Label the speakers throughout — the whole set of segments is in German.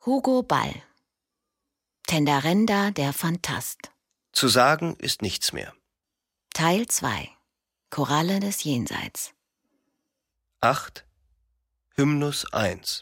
Speaker 1: Hugo Ball. Tendarenda, der Phantast.
Speaker 2: Zu sagen ist nichts mehr.
Speaker 1: Teil 2. Koralle des Jenseits.
Speaker 2: 8. Hymnus 1.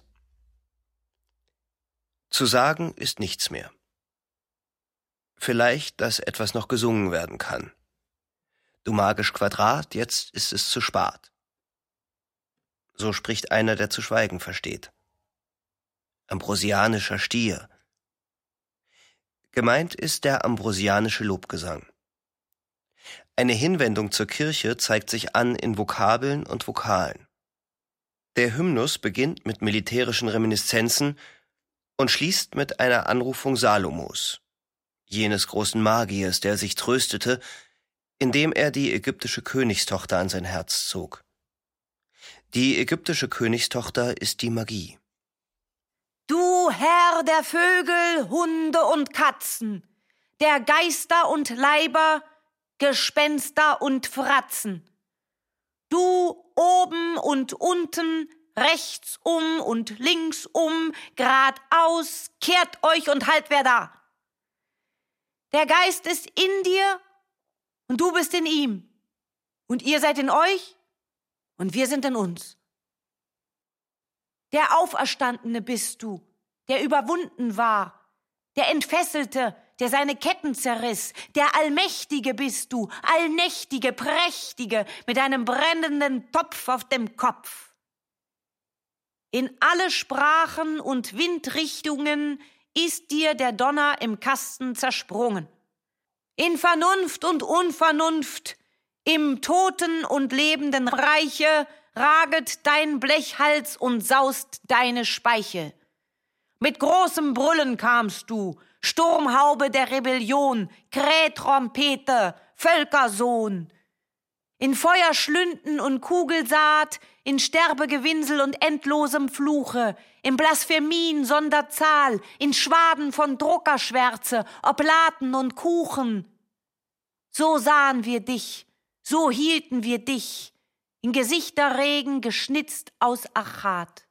Speaker 2: Zu sagen ist nichts mehr. Vielleicht, dass etwas noch gesungen werden kann. Du magisch Quadrat, jetzt ist es zu spät. So spricht einer, der zu schweigen versteht. Ambrosianischer Stier. Gemeint ist der ambrosianische Lobgesang. Eine Hinwendung zur Kirche zeigt sich an in Vokabeln und Vokalen. Der Hymnus beginnt mit militärischen Reminiszenzen und schließt mit einer Anrufung Salomos, jenes großen Magiers, der sich tröstete, indem er die ägyptische Königstochter an sein Herz zog. Die ägyptische Königstochter ist die Magie.
Speaker 3: Du Herr der Vögel, Hunde und Katzen, der Geister und Leiber, Gespenster und Fratzen. Du oben und unten, rechts um und links um, geradeaus, kehrt euch und halt wer da. Der Geist ist in dir und du bist in ihm. Und ihr seid in euch und wir sind in uns. Der Auferstandene bist du, der überwunden war, der Entfesselte, der seine Ketten zerriss, der Allmächtige bist du, Allnächtige, Prächtige, mit einem brennenden Topf auf dem Kopf. In alle Sprachen und Windrichtungen ist dir der Donner im Kasten zersprungen. In Vernunft und Unvernunft, im Toten und lebenden Reiche, raget dein Blechhals und saust deine Speiche. Mit großem Brüllen kamst du, Sturmhaube der Rebellion, Krähtrompete, Völkersohn. In Feuerschlünden und Kugelsaat, in Sterbegewinsel und endlosem Fluche, in Blasphemien sonder Zahl, in Schwaden von Druckerschwärze, Oblaten und Kuchen. So sahen wir dich, so hielten wir dich, in Gesichterregen geschnitzt aus Achat.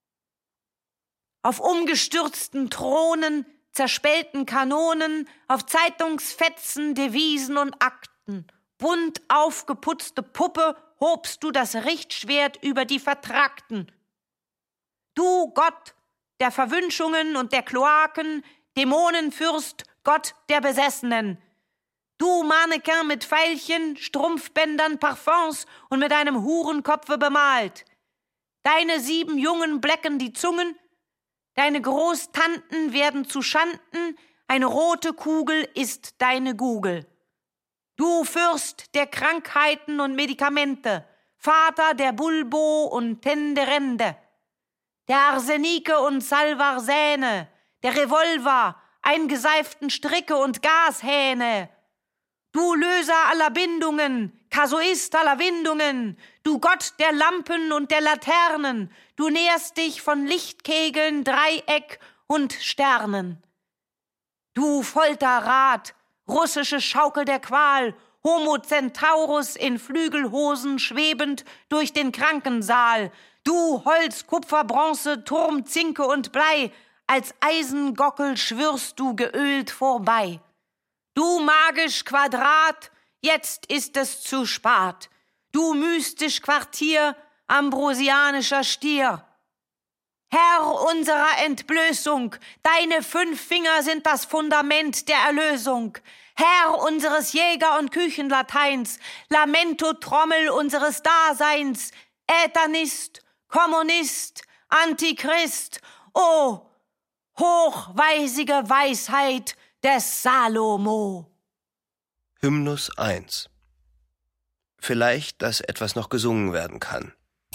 Speaker 3: Auf umgestürzten Thronen, zerspellten Kanonen, auf Zeitungsfetzen, Devisen und Akten, bunt aufgeputzte Puppe, hobst du das Richtschwert über die Vertrackten. Du Gott der Verwünschungen und der Kloaken, Dämonenfürst, Gott der Besessenen, du Mannequin mit Veilchen, Strumpfbändern, Parfums und mit einem Hurenkopfe bemalt. Deine 7 Jungen blecken die Zungen, deine Großtanten werden zu Schanden, eine rote Kugel ist deine Gugel. Du Fürst der Krankheiten und Medikamente, Vater der Bulbo und Tenderende, der Arsenike und Salvarsäne, der Revolver, eingeseiften Stricke und Gashähne, du Löser aller Bindungen, Kasuist aller Windungen, du Gott der Lampen und der Laternen, du nährst dich von Lichtkegeln, Dreieck und Sternen. Du Folterrad, russische Schaukel der Qual, Homo Centaurus in Flügelhosen schwebend durch den Krankensaal, du Holz, Kupfer, Bronze, Turm, Zinke und Blei, als Eisengockel schwirrst du geölt vorbei. Du magisch Quadrat, jetzt ist es zu spät. Du mystisch Quartier, ambrosianischer Stier. Herr unserer Entblößung, deine 5 Finger sind das Fundament der Erlösung. Herr unseres Jäger- und Küchenlateins, Lamento-Trommel unseres Daseins, Äternist, Kommunist, Antichrist, o hochweisige Weisheit des Salomo.
Speaker 2: Hymnus 1. Vielleicht, dass etwas noch gesungen werden kann.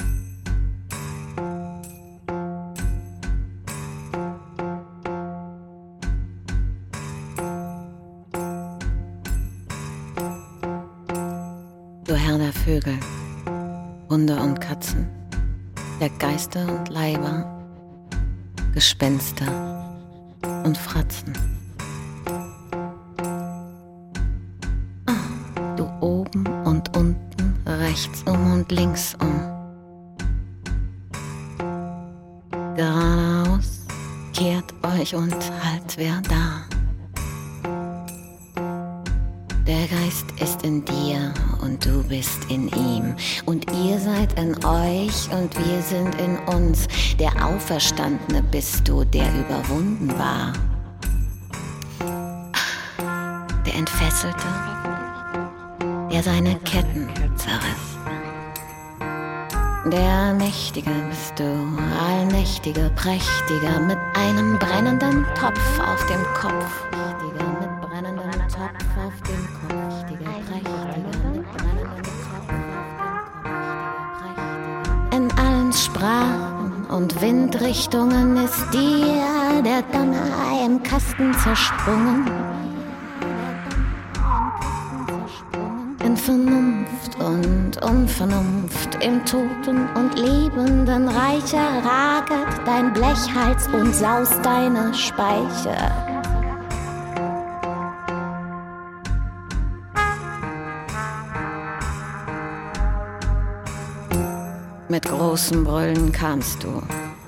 Speaker 1: Du Herr der Vögel, Hunde und Katzen, der Geister und Leiber, Gespenster und Fratzen. Du oben und unten, rechts um und links um. Geradeaus, kehrt nährt euch und halt wer da. Der Geist ist in dir und du bist in ihm. Und ihr seid in euch und wir sind in uns. Der Auferstandene bist du, der überwunden war. Der Entfesselte, der seine Ketten zerriss. Der Mächtige bist du, allmächtiger, prächtiger, mit einem brennenden Topf auf dem Kopf. Mit brennendem Topf auf dem Kopf. In allen Sprachen und Windrichtungen ist dir der Donner im Kasten zersprungen. In Vernunft und Unvernunft, im Toten und Lebenden Reiche raget dein Blechhals und saust deine Speiche. Mit großem Brüllen kamst du,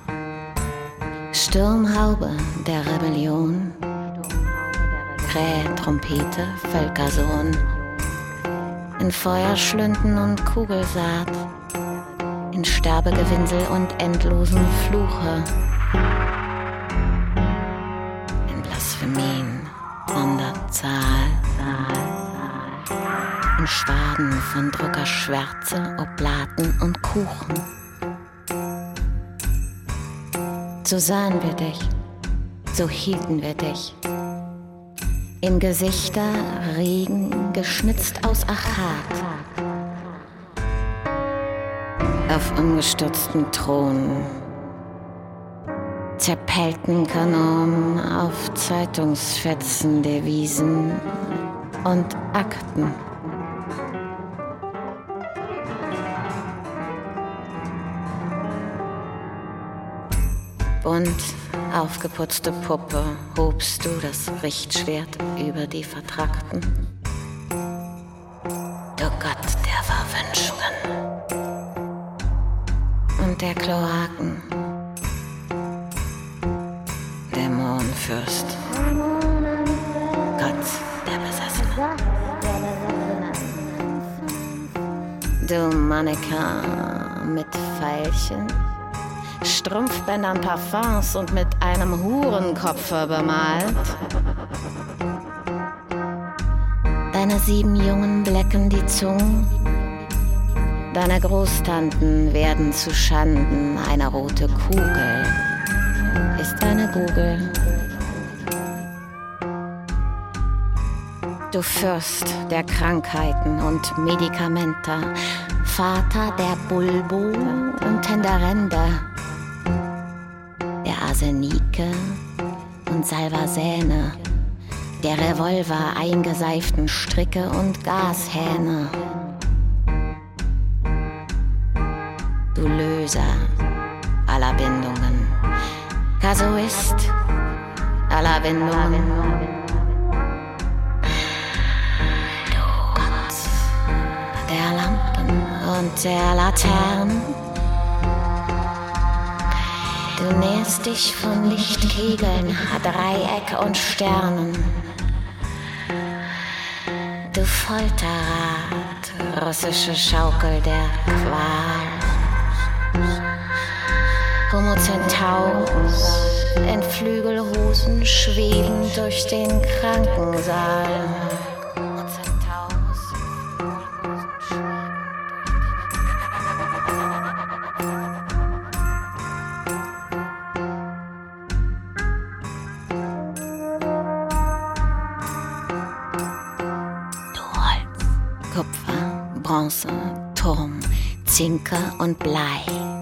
Speaker 1: Sturmhaube der Rebellion, Krähe, Trompete, Völkersohn, in Feuerschlünden und Kugelsaat, in Sterbegewinsel und endlosen Fluche, in Blasphemien sonder Zahl, in Schwaden von Druckerschwärze, Oblaten und Kuchen. So sahen wir dich, so hielten wir dich. In Gesichter Regen geschnitzt aus Achat. Auf umgestürzten Thronen, zerpellten Kanonen, auf Zeitungsfetzen, Devisen und Akten. Und aufgeputzte Puppe hobst du das Richtschwert über die Vertrackten. Du Gott der Verwünschungen und der Kloaken, Dämonenfürst, Gott der Besessene. Du Mannequin mit Veilchen, Strumpfbändern, Parfums und mit einem Hurenkopfe bemalt. Deine 7 Jungen blecken die Zungen, deine Großtanten werden zu Schanden. Eine rote Kugel ist eine Gugel. Du Fürst der Krankheiten und Medikamente, Vater der Bulbo und Tenderende, der Arsenike und Salvasäne, der Revolver eingeseiften Stricke und Gashähne. Du Löser aller Bindungen, Kasuist aller Bindungen. Du Gott der Lampen und der Laternen. Du nährst dich von Lichtkegeln, Dreieck und Sternen. Du Folterrad, russische Schaukel der Qual. Homo Centaurus in Flügelhosen schwebend durch den Krankensaal. Kupfer, Bronze, Turm, Zinker und Blei.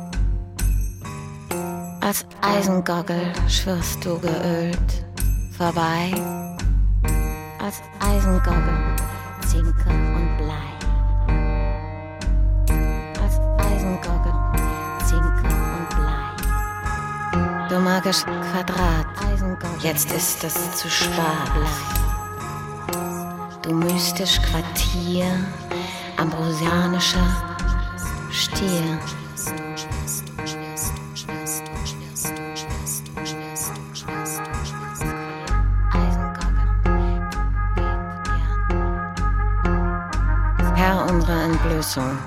Speaker 1: Als Eisengogel schwirrst du geölt vorbei. Als Eisengogel, Zinker und Blei. Als Eisengogel, Zinker und Blei. Du magisch Quadrat, jetzt ist es zu Sparblei. Du mystisch Quartier, ambrosianischer Stier. unserer Entblößung.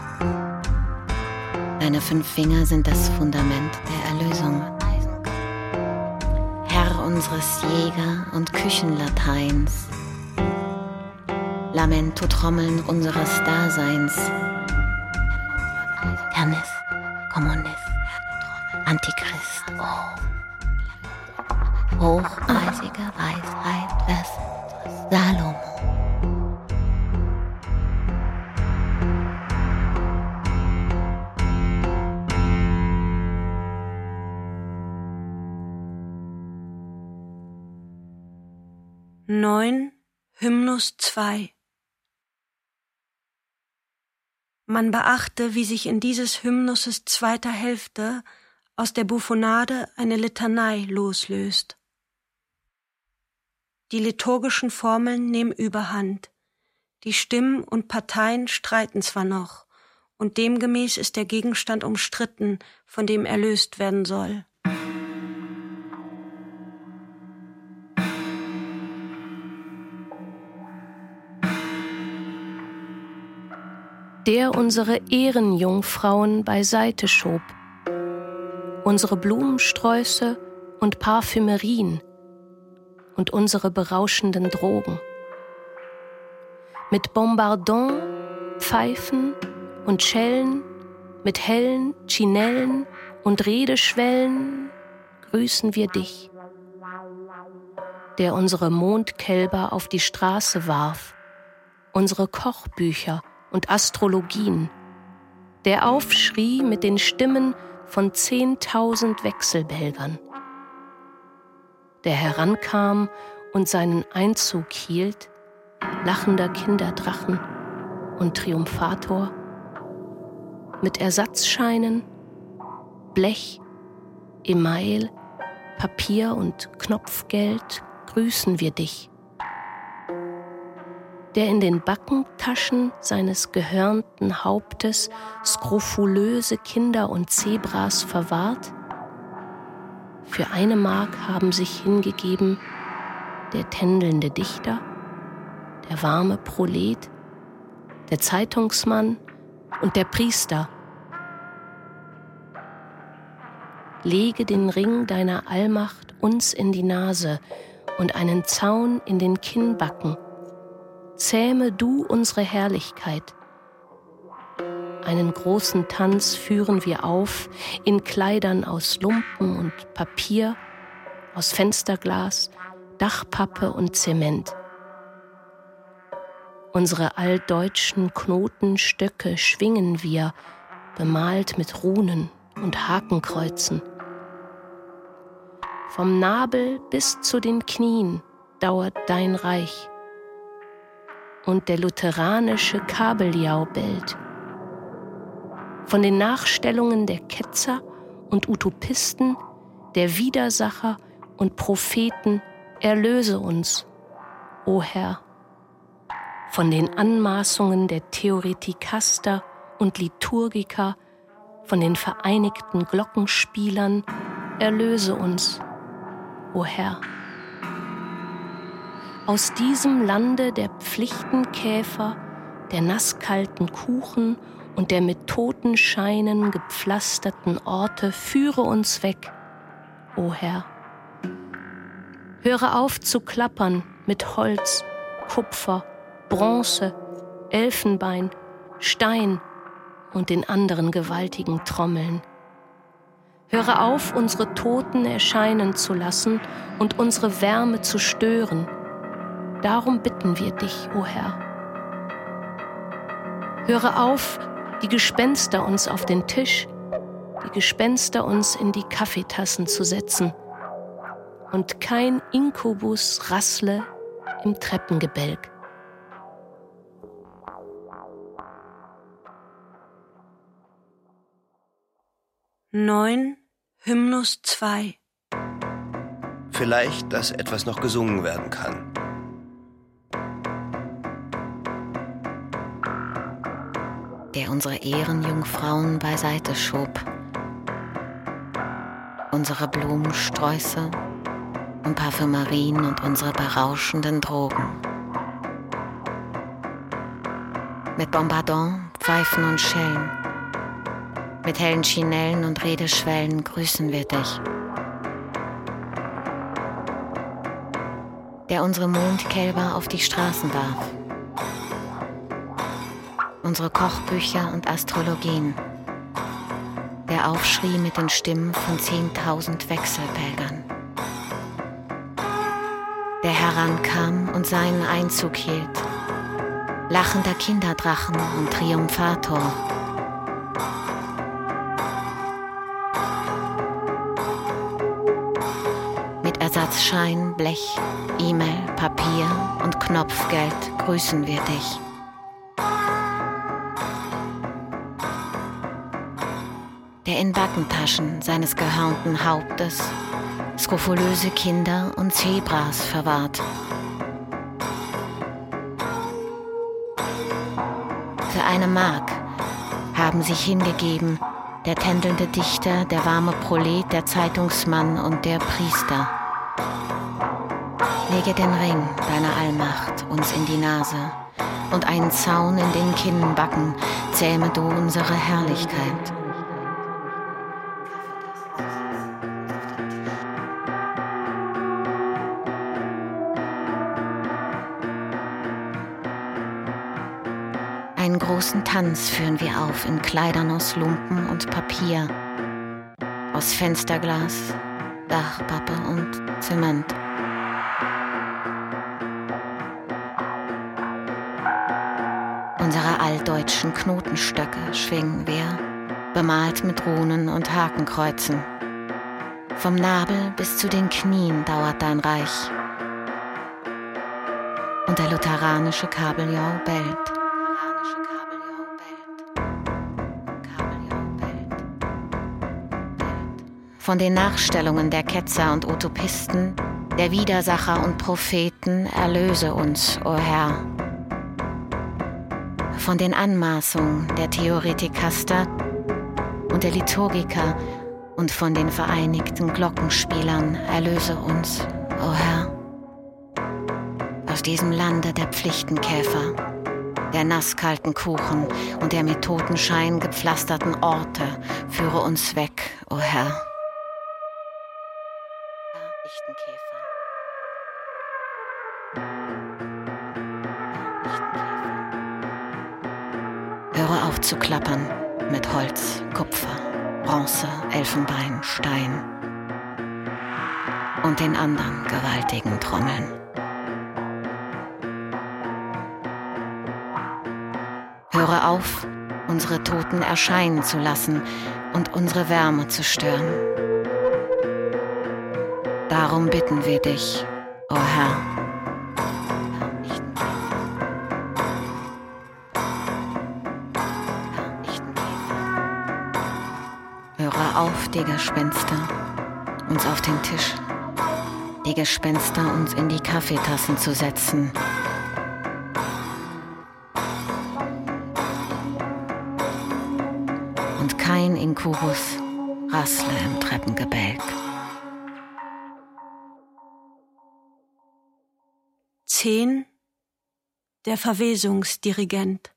Speaker 1: Deine 5 Finger sind das Fundament der Erlösung. Herr unseres Jäger- und Küchenlateins, Lamento-Trommeln unseres Daseins, Kanist, Kommunist, Antichrist, hochpreisige Weisheit des Salomo.
Speaker 4: Hymnus 2. Man beachte, wie sich in dieses Hymnusses zweiter Hälfte aus der Buffonade eine Litanei loslöst. Die liturgischen Formeln nehmen Überhand. Die Stimmen und Parteien streiten zwar noch, und demgemäß ist der Gegenstand umstritten, von dem erlöst werden soll.
Speaker 5: Der unsere Ehrenjungfrauen beiseite schob, unsere Blumensträuße und Parfümerien und unsere berauschenden Drogen. Mit Bombardon, Pfeifen und Schellen, mit hellen Chinellen und Redeschwellen grüßen wir dich, der unsere Mondkälber auf die Straße warf, unsere Kochbücher und Astrologien, der aufschrie mit den Stimmen von 10.000 Wechselbelgern, der herankam und seinen Einzug hielt, lachender Kinderdrachen und Triumphator, mit Ersatzscheinen, Blech, Email, Papier und Knopfgeld grüßen wir dich, der in den Backentaschen seines gehörnten Hauptes skrofulöse Kinder und Zebras verwahrt? Für 1 Mark haben sich hingegeben der tändelnde Dichter, der warme Prolet, der Zeitungsmann und der Priester. Lege den Ring deiner Allmacht uns in die Nase und einen Zaun in den Kinnbacken. Zähme du unsere Herrlichkeit. Einen großen Tanz führen wir auf, in Kleidern aus Lumpen und Papier, aus Fensterglas, Dachpappe und Zement. Unsere altdeutschen Knotenstöcke schwingen wir, bemalt mit Runen und Hakenkreuzen. Vom Nabel bis zu den Knien dauert dein Reich. Und der lutheranische Kabeljau bellt. Von den Nachstellungen der Ketzer und Utopisten, der Widersacher und Propheten erlöse uns, o Herr. Von den Anmaßungen der Theoretikaster und Liturgiker, von den vereinigten Glockenspielern erlöse uns, o Herr. Aus diesem Lande der Pflichtenkäfer, der nasskalten Kuchen und der mit Totenscheinen gepflasterten Orte führe uns weg, o Herr. Höre auf zu klappern mit Holz, Kupfer, Bronze, Elfenbein, Stein und den anderen gewaltigen Trommeln. Höre auf, unsere Toten erscheinen zu lassen und unsere Wärme zu stören. Darum bitten wir dich, o Herr. Höre auf, die Gespenster uns auf den Tisch, die Gespenster uns in die Kaffeetassen zu setzen und kein Inkubus rassle im Treppengebälk.
Speaker 4: Hymnus 2.
Speaker 2: Vielleicht, dass etwas noch gesungen werden kann.
Speaker 1: Der unsere Ehrenjungfrauen beiseite schob, unsere Blumensträuße und Parfümerien und unsere berauschenden Drogen. Mit Bombardon, Pfeifen und Schellen. Mit hellen Chinellen und Redeschwellen grüßen wir dich. Der unsere Mondkälber auf die Straßen warf. Unsere Kochbücher und Astrologien. Der aufschrie mit den Stimmen von 10.000 Wechselpelgern. Der herankam und seinen Einzug hielt. Lachender Kinderdrachen und Triumphator. Mit Ersatzschein, Blech, E-Mail, Papier und Knopfgeld grüßen wir dich. Der in Backentaschen seines gehörnten Hauptes skrofulöse Kinder und Zebras verwahrt. Für 1 Mark haben sich hingegeben der tändelnde Dichter, der warme Prolet, der Zeitungsmann und der Priester. Lege den Ring deiner Allmacht uns in die Nase und einen Zaun in den Kinnbacken, zähme du unsere Herrlichkeit. Einen großen Tanz führen wir auf in Kleidern aus Lumpen und Papier, aus Fensterglas, Dachpappe und Zement. Unsere alldeutschen Knotenstöcke schwingen wir, bemalt mit Runen und Hakenkreuzen. Vom Nabel bis zu den Knien dauert dein Reich. Und der lutheranische Kabeljau bellt. Von den Nachstellungen der Ketzer und Utopisten, der Widersacher und Propheten, erlöse uns, o Herr. Von den Anmaßungen der Theoretikaster und der Liturgiker und von den vereinigten Glockenspielern erlöse uns, o Herr. Aus diesem Lande der Pflichtenkäfer, der nasskalten Kuchen und der mit Totenschein gepflasterten Orte führe uns weg, o Herr. Höre auf zu klappern mit Holz, Kupfer, Bronze, Elfenbein, Stein und den anderen gewaltigen Trommeln. Höre auf, unsere Toten erscheinen zu lassen und unsere Wärme zu stören. Darum bitten wir dich, o Herr. Höre auf, die Gespenster, uns auf den Tisch, die Gespenster uns in die Kaffeetassen zu setzen. Und kein Inkubus rassle im Treppengebälk.
Speaker 4: 10. Der Verwesungsdirigent.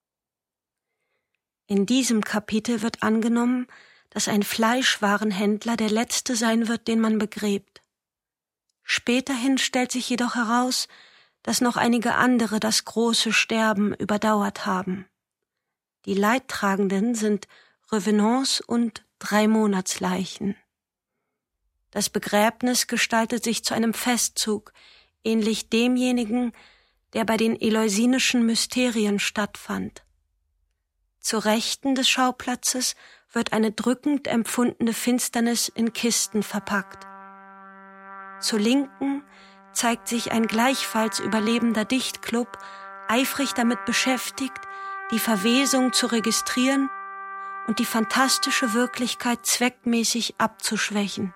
Speaker 4: In diesem Kapitel wird angenommen, dass ein Fleischwarenhändler der Letzte sein wird, den man begräbt. Späterhin stellt sich jedoch heraus, dass noch einige andere das große Sterben überdauert haben. Die Leidtragenden sind Revenants und 3-Monatsleichen. Das Begräbnis gestaltet sich zu einem Festzug, ähnlich demjenigen, der bei den eleusinischen Mysterien stattfand. Zur Rechten des Schauplatzes wird eine drückend empfundene Finsternis in Kisten verpackt. Zur Linken zeigt sich ein gleichfalls überlebender Dichtclub, eifrig damit beschäftigt, die Verwesung zu registrieren und die fantastische Wirklichkeit zweckmäßig abzuschwächen.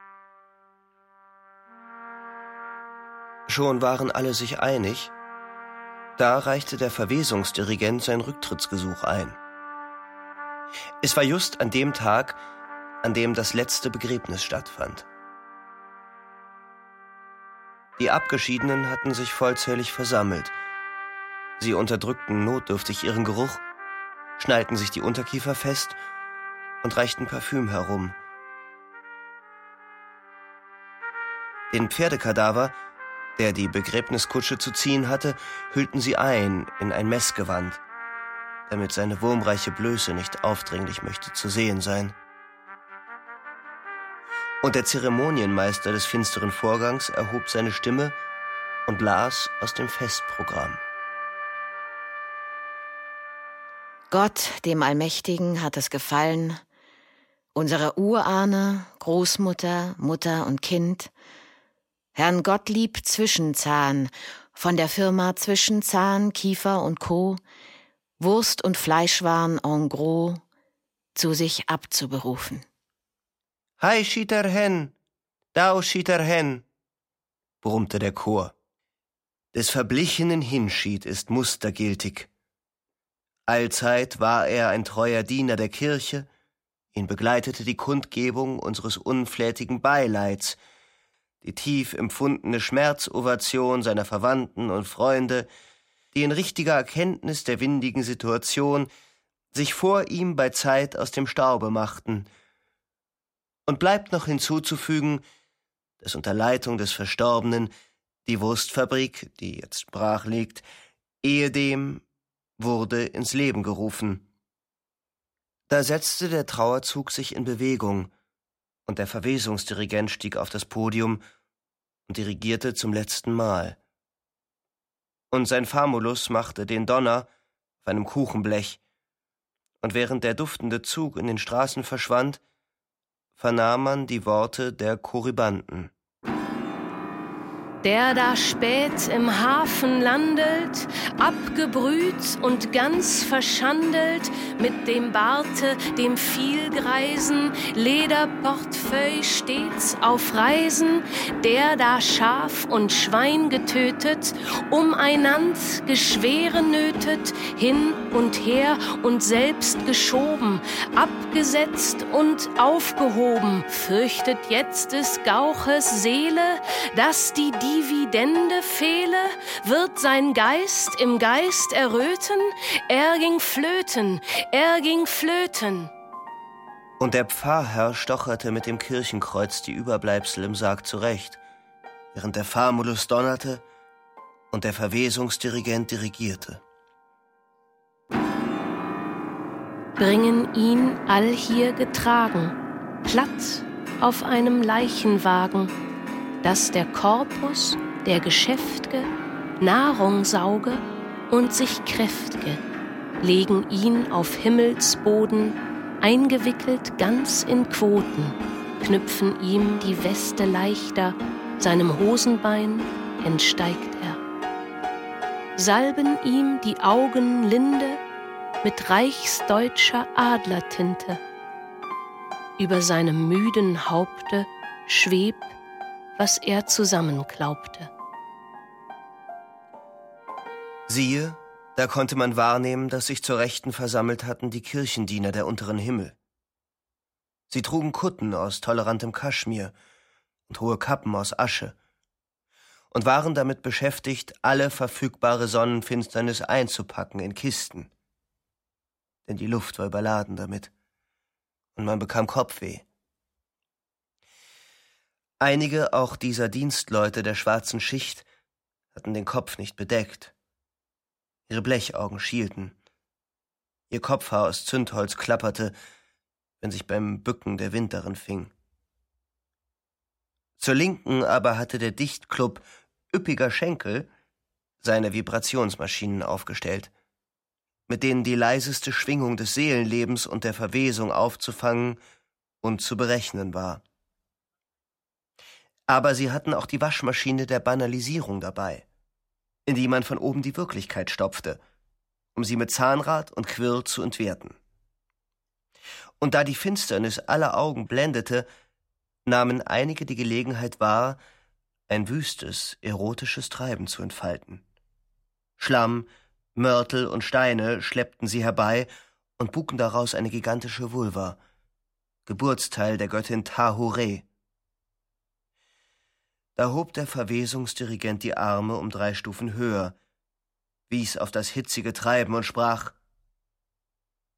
Speaker 2: Schon waren alle sich einig, da reichte der Verwesungsdirigent sein Rücktrittsgesuch ein. Es war just an dem Tag, an dem das letzte Begräbnis stattfand. Die Abgeschiedenen hatten sich vollzählig versammelt. Sie unterdrückten notdürftig ihren Geruch schnallten sich die Unterkiefer fest und reichten Parfüm herum. Den Pferdekadaver, der die Begräbniskutsche zu ziehen hatte, hüllten sie ein in ein Messgewand, damit seine wurmreiche Blöße nicht aufdringlich möchte zu sehen sein. Und der Zeremonienmeister des finsteren Vorgangs erhob seine Stimme und las aus dem Festprogramm.
Speaker 1: Gott, dem Allmächtigen, hat es gefallen, unsere Urahne, Großmutter, Mutter und Kind, Herrn Gottlieb Zwischenzahn, von der Firma Zwischenzahn, Kiefer und Co., Wurst- und Fleischwaren en gros, zu sich abzuberufen.
Speaker 2: »Hei, schieter hen, dau schieter hen«, brummte der Chor. »Des verblichenen Hinschied ist mustergültig. Allzeit war er ein treuer Diener der Kirche, ihn begleitete die Kundgebung unseres unflätigen Beileids, die tief empfundene Schmerzovation seiner Verwandten und Freunde, die in richtiger Erkenntnis der windigen Situation sich vor ihm bei Zeit aus dem Staube machten. Und bleibt noch hinzuzufügen, dass unter Leitung des Verstorbenen die Wurstfabrik, die jetzt brach liegt, ehedem wurde ins Leben gerufen. Da setzte der Trauerzug sich in Bewegung, und der Verwesungsdirigent stieg auf das Podium und dirigierte zum letzten Mal. Und sein Famulus machte den Donner auf einem Kuchenblech, und während der duftende Zug in den Straßen verschwand, vernahm man die Worte der Choribanden.
Speaker 5: Der da spät im Hafen landelt, abgebrüht und ganz verschandelt, mit dem Barte, dem vielgreisen Lederportefeuille stets auf Reisen, der da Schaf und Schwein getötet, umeinand Geschwere nötet, hin und her und selbst geschoben, abgesetzt und aufgehoben, fürchtet jetzt des Gauches Seele, dass die Dividende fehle, wird sein Geist im Geist erröten, er ging flöten, er ging flöten.
Speaker 2: Und der Pfarrherr stocherte mit dem Kirchenkreuz die Überbleibsel im Sarg zurecht, während der Famulus donnerte und der Verwesungsdirigent dirigierte.
Speaker 5: Bringen ihn allhier getragen, platt auf einem Leichenwagen, dass der Korpus der Geschäft'ge Nahrung sauge und sich kräft'ge, legen ihn auf Himmelsboden, eingewickelt ganz in Quoten, knüpfen ihm die Weste leichter, seinem Hosenbein entsteigt er. Salben ihm die Augen linde mit reichsdeutscher Adlertinte. Über seinem müden Haupte schwebt, was er zusammenklaubte.
Speaker 2: Siehe, da konnte man wahrnehmen, dass sich zur Rechten versammelt hatten die Kirchendiener der unteren Himmel. Sie trugen Kutten aus tolerantem Kaschmir und hohe Kappen aus Asche und waren damit beschäftigt, alle verfügbare Sonnenfinsternis einzupacken in Kisten. Denn die Luft war überladen damit und man bekam Kopfweh. Einige auch dieser Dienstleute der schwarzen Schicht hatten den Kopf nicht bedeckt. Ihre Blechaugen schielten. Ihr Kopfhaar aus Zündholz klapperte, wenn sich beim Bücken der Wind darin fing. Zur Linken aber hatte der Dichtklub üppiger Schenkel seine Vibrationsmaschinen aufgestellt, mit denen die leiseste Schwingung des Seelenlebens und der Verwesung aufzufangen und zu berechnen war. Aber sie hatten auch die Waschmaschine der Banalisierung dabei, in die man von oben die Wirklichkeit stopfte, um sie mit Zahnrad und Quirl zu entwerten. Und da die Finsternis aller Augen blendete, nahmen einige die Gelegenheit wahr, ein wüstes, erotisches Treiben zu entfalten. Schlamm, Mörtel und Steine schleppten sie herbei und buken daraus eine gigantische Vulva, Geburtsteil der Göttin Tahureh. Da hob der Verwesungsdirigent die Arme um 3 Stufen höher, wies auf das hitzige Treiben und sprach: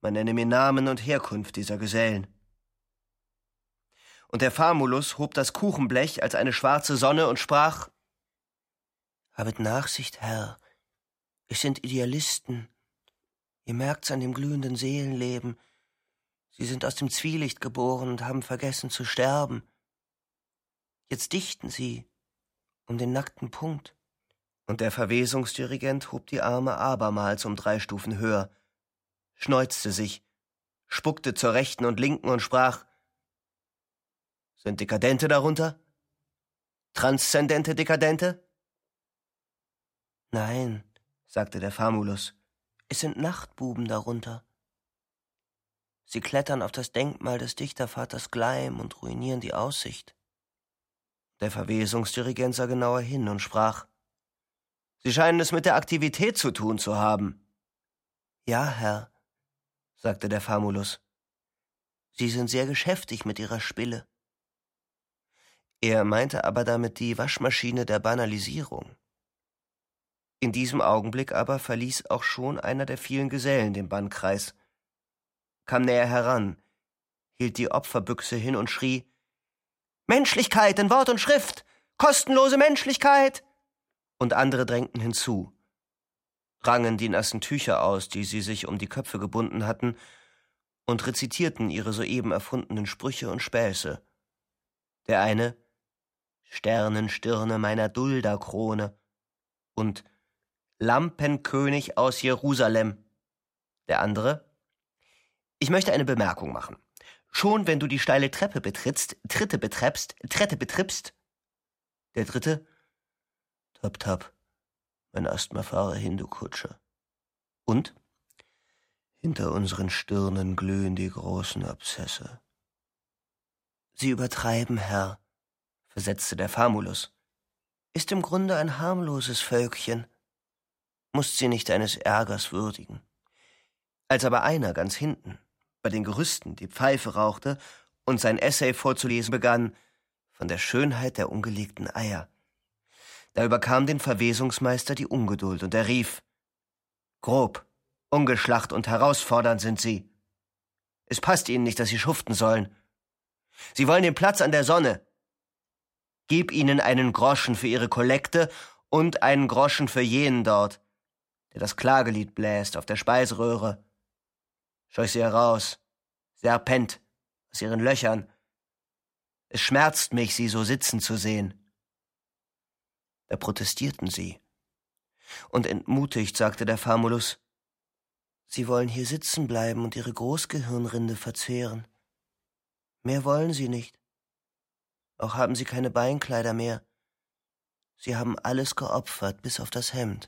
Speaker 2: man nenne mir Namen und Herkunft dieser Gesellen. Und der Famulus hob das Kuchenblech als eine schwarze Sonne und sprach: Habet Nachsicht, Herr, es sind Idealisten. Ihr merkt's an dem glühenden Seelenleben. Sie sind aus dem Zwielicht geboren und haben vergessen zu sterben. Jetzt dichten sie um den nackten Punkt. Und der Verwesungsdirigent hob die Arme abermals um 3 Stufen höher, schneuzte sich, spuckte zur Rechten und Linken und sprach: Sind Dekadente darunter? Transzendente Dekadente? Nein, sagte der Famulus, es sind Nachtbuben darunter. Sie klettern auf das Denkmal des Dichtervaters Gleim und ruinieren die Aussicht. Der Verwesungsdirigent sah genauer hin und sprach: Sie scheinen es mit der Aktivität zu tun zu haben. Ja, Herr, sagte der Famulus. Sie sind sehr geschäftig mit Ihrer Spille. Er meinte aber damit die Waschmaschine der Banalisierung. In diesem Augenblick aber verließ auch schon einer der vielen Gesellen den Bannkreis, kam näher heran, hielt die Opferbüchse hin und schrie: Menschlichkeit in Wort und Schrift! Kostenlose Menschlichkeit! Und andere drängten hinzu, rangen die nassen Tücher aus, die sie sich um die Köpfe gebunden hatten, und rezitierten ihre soeben erfundenen Sprüche und Späße. Der eine: Sternenstirne meiner Dulderkrone und Lampenkönig aus Jerusalem. Der andere: Ich möchte eine Bemerkung machen. Schon wenn du die steile Treppe betrittst, Trette betrippst. Der dritte: Tap, tap, mein Asthma fahre hin, du Kutscher. Und? Hinter unseren Stirnen glühen die großen Abszesse. Sie übertreiben, Herr, versetzte der Famulus. Ist im Grunde ein harmloses Völkchen. Mußt sie nicht eines Ärgers würdigen. Als aber einer ganz hinten, bei den Gerüsten, die Pfeife rauchte und sein Essay vorzulesen begann, von der Schönheit der ungelegten Eier, da überkam den Verwesungsmeister die Ungeduld, und er rief: Grob, ungeschlacht und herausfordernd sind Sie. Es passt Ihnen nicht, dass Sie schuften sollen. Sie wollen den Platz an der Sonne. Gib ihnen einen Groschen für ihre Kollekte und einen Groschen für jenen dort, der das Klagelied bläst auf der Speiseröhre. Scheuch sie heraus, Serpent, aus ihren Löchern. Es schmerzt mich, sie so sitzen zu sehen. Da protestierten sie. Und entmutigt sagte der Famulus: Sie wollen hier sitzen bleiben und ihre Großgehirnrinde verzehren. Mehr wollen sie nicht. Auch haben sie keine Beinkleider mehr. Sie haben alles geopfert, bis auf das Hemd.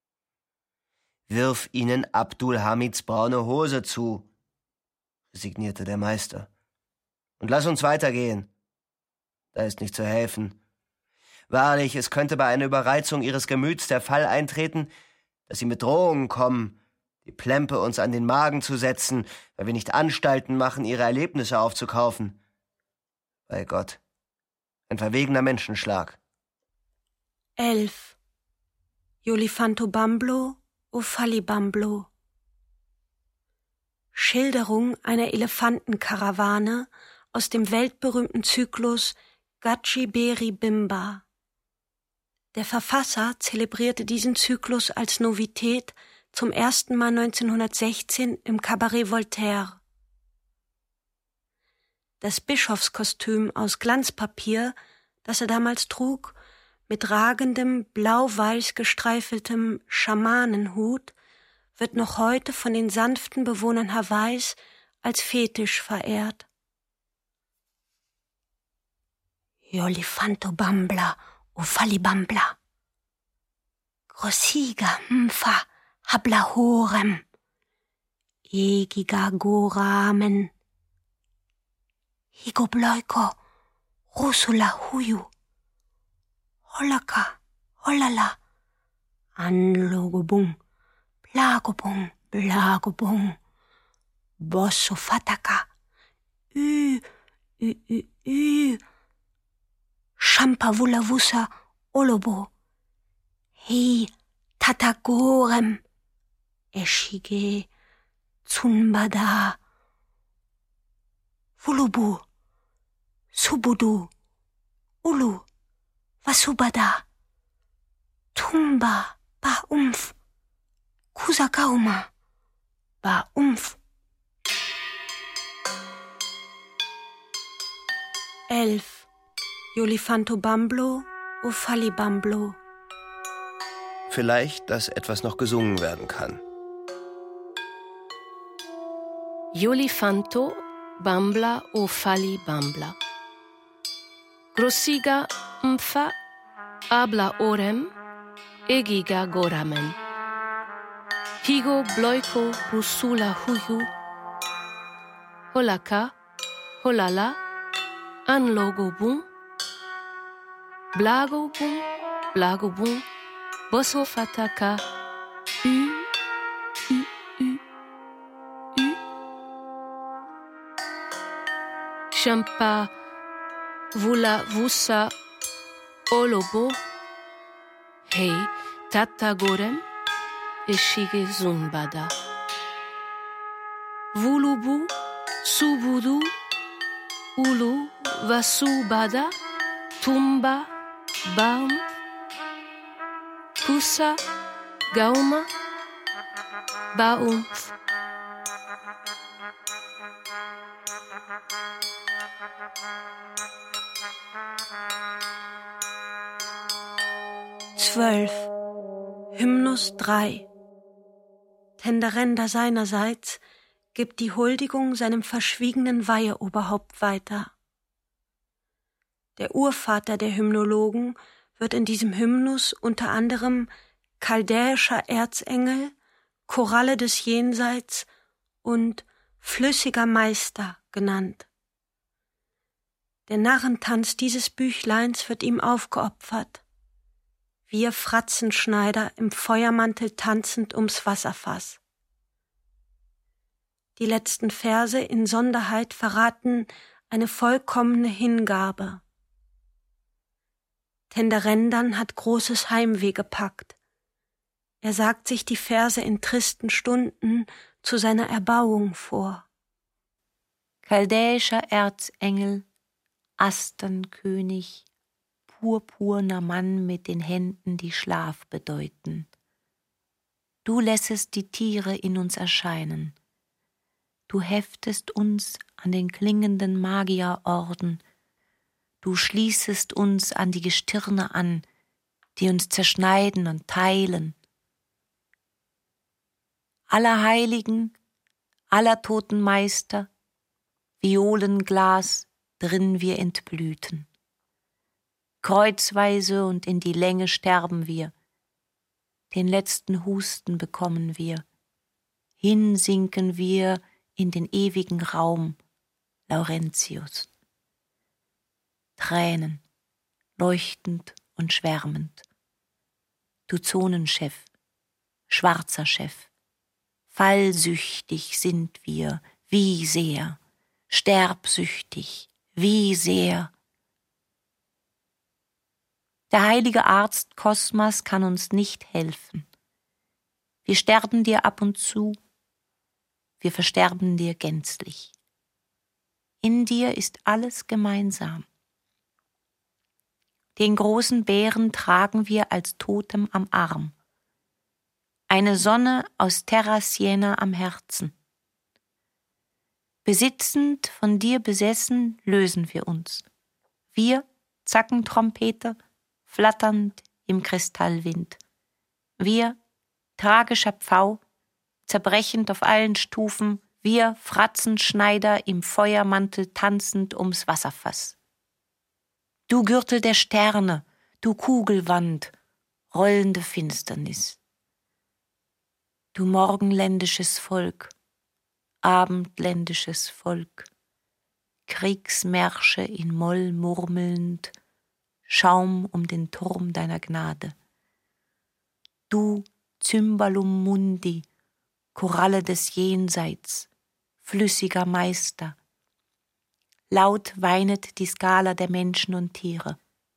Speaker 2: Wirf ihnen Abdul Hamids braune Hose zu, resignierte der Meister. Und lass uns weitergehen. Da ist nicht zu helfen. Wahrlich, es könnte bei einer Überreizung ihres Gemüts der Fall eintreten, dass sie mit Drohungen kommen, die Plempe uns an den Magen zu setzen, weil wir nicht Anstalten machen, ihre Erlebnisse aufzukaufen. Bei Gott, ein verwegener Menschenschlag.
Speaker 4: 11. Jolifantobamblo o Fallibamblo. Schilderung einer Elefantenkarawane aus dem weltberühmten Zyklus Gaciberi Bimba. Der Verfasser zelebrierte diesen Zyklus als Novität zum ersten Mal 1916 im Cabaret Voltaire. Das Bischofskostüm aus Glanzpapier, das er damals trug, mit ragendem, blau-weiß gestreifeltem Schamanenhut, wird noch heute von den sanften Bewohnern Hawaiis als Fetisch verehrt. Jolifantobambla o Fallibambla. Grossiga mfa hablahorem. Egiga goramen. Higobloiko rusula huyu. Holaka holala. Anlogobung. Blagobung, blagobung. Bosso fataka. Ü. Champavulavusa olobo. Hei tatagorem. Eschige Zunbada, Wulubu, Subudu, Ulu, Wasubada, Tumba, Ba-Umf, Kusakauma, Ba-Umf. 11. Jolifanto Bamblo, Ofali Bamblo.
Speaker 2: Vielleicht, dass etwas noch gesungen werden kann.
Speaker 5: Jolifanto Bambla Ofali Bambla. Grossiga Mfa Abla Orem Egiga Goramen. Higo Bloiko Rusula Huyu. Holaka Holala Anlogo Bum. Blago Bum, Bosso Fataka, U. Champa, Vula, Vusa, Olobo, Hey, Tata Gorem, Eshige Zunbada. Vulubu, Subudu, Ulu, Vasubada, Tumba, Baum, Kusa, Gauma, Baumf.
Speaker 4: Hymnus 3. Tenderenda seinerseits gibt die Huldigung seinem verschwiegenen Weiheoberhaupt weiter. Der Urvater der Hymnologen wird in diesem Hymnus unter anderem chaldäischer Erzengel, Koralle des Jenseits und flüssiger Meister genannt. Der Narrentanz dieses Büchleins wird ihm aufgeopfert. Wir Fratzenschneider im Feuermantel tanzend ums Wasserfass. Die letzten Verse in Sonderheit verraten eine vollkommene Hingabe. Tenderendan hat großes Heimweh gepackt. Er sagt sich die Verse in tristen Stunden zu seiner Erbauung vor.
Speaker 3: Chaldäischer Erzengel, Asternkönig, purpurner Mann mit den Händen, die Schlaf bedeuten. Du lässest die Tiere in uns erscheinen. Du heftest uns an den klingenden Magierorden. Du schließest uns an die Gestirne an, die uns zerschneiden und teilen. Aller Heiligen, aller toten Meister, Violenglas drin wir entblühten. Kreuzweise und in die Länge sterben wir, den letzten Husten bekommen wir, hinsinken wir in den ewigen Raum, Laurentius. Tränen, leuchtend und schwärmend. Du Zonenchef, schwarzer Chef, fallsüchtig sind wir, wie sehr, sterbsüchtig, wie sehr. Der heilige Arzt Kosmas kann uns nicht helfen. Wir sterben dir ab und zu, wir versterben dir gänzlich. In dir ist alles gemeinsam. Den großen Bären tragen wir als Totem am Arm. Eine Sonne aus Terra Siena am Herzen. Besitzend, von dir besessen, lösen wir uns. Wir, Zackentrompeter, flatternd im Kristallwind. Wir, tragischer Pfau, zerbrechend auf allen Stufen, wir Fratzenschneider im Feuermantel tanzend ums Wasserfass. Du Gürtel der Sterne, du Kugelwand, rollende Finsternis. Du morgenländisches Volk, abendländisches Volk, Kriegsmärsche in Moll murmelnd, Schaum um den Turm deiner Gnade. Du Cymbalum Mundi, Koralle des Jenseits, flüssiger Meister. Laut weinet die Skala der Menschen und Tiere.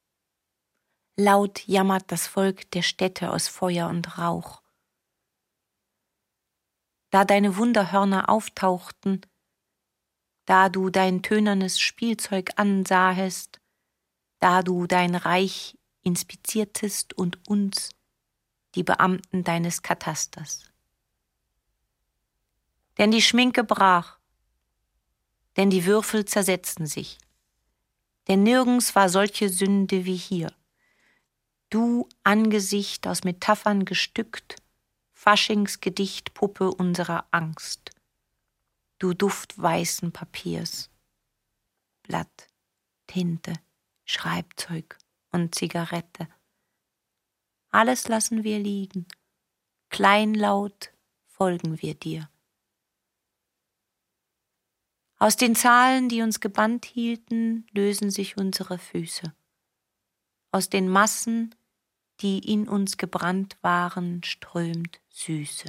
Speaker 3: Laut jammert das Volk der Städte aus Feuer und Rauch. da deine Wunderhörner auftauchten, da du dein tönernes Spielzeug ansahest, da du dein Reich inspiziertest und uns, die Beamten deines Katasters. Denn die Schminke brach, denn die Würfel zersetzten sich, denn nirgends war solche Sünde wie hier. Du Angesicht aus Metaphern gestückt, Faschingsgedichtpuppe unserer Angst, du Duft weißen Papiers, Blatt, Tinte, Schreibzeug und Zigarette. Alles lassen wir liegen, kleinlaut folgen wir dir. Aus den Zahlen, die uns gebannt hielten, lösen sich unsere Füße. Aus den Massen, die in uns gebrannt waren, strömt Süße.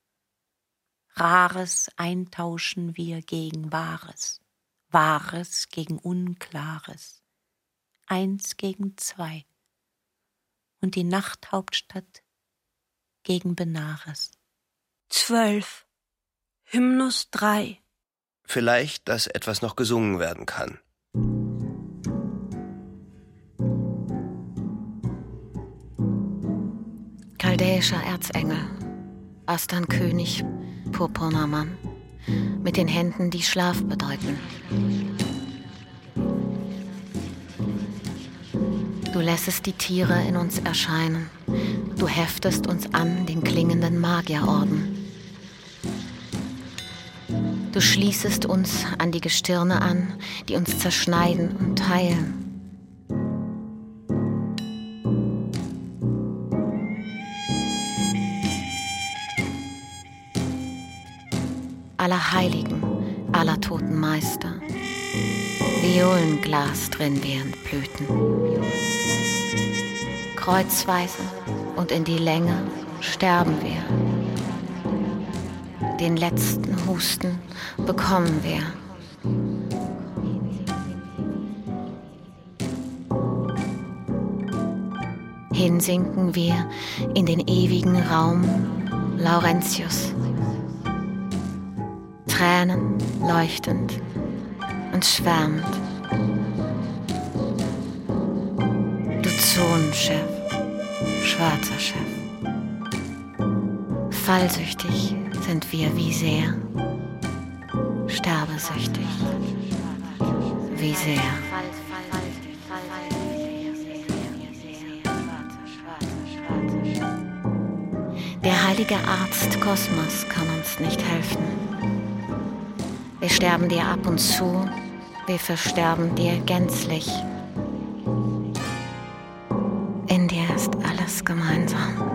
Speaker 3: Rares eintauschen wir gegen Wahres, Wahres gegen Unklares, 1 gegen 2 und die Nachthauptstadt gegen Benares.
Speaker 4: 12. Hymnus 3.
Speaker 2: Vielleicht, dass etwas noch gesungen werden kann.
Speaker 1: Chaldäischer Erzengel, Astern-König, purpurner Mann, mit den Händen, die Schlaf bedeuten. Du lässest die Tiere in uns erscheinen, du heftest uns an den klingenden Magierorden. Du schließest uns an die Gestirne an, die uns zerschneiden und teilen. Aller Heiligen, aller toten Meister, Violenglas drin während Blüten. Kreuzweise und in die Länge sterben wir. Den letzten Husten bekommen wir. Hinsinken wir in den ewigen Raum Laurentius. Tränen leuchtend und schwärmend. Du Zonenchef, schwarzer Chef. Fallsüchtig sind wir wie sehr, sterbesüchtig, wie sehr. Der heilige Arzt Kosmos kann uns nicht helfen. Wir sterben dir ab und zu, wir versterben dir gänzlich. In dir ist alles gemeinsam.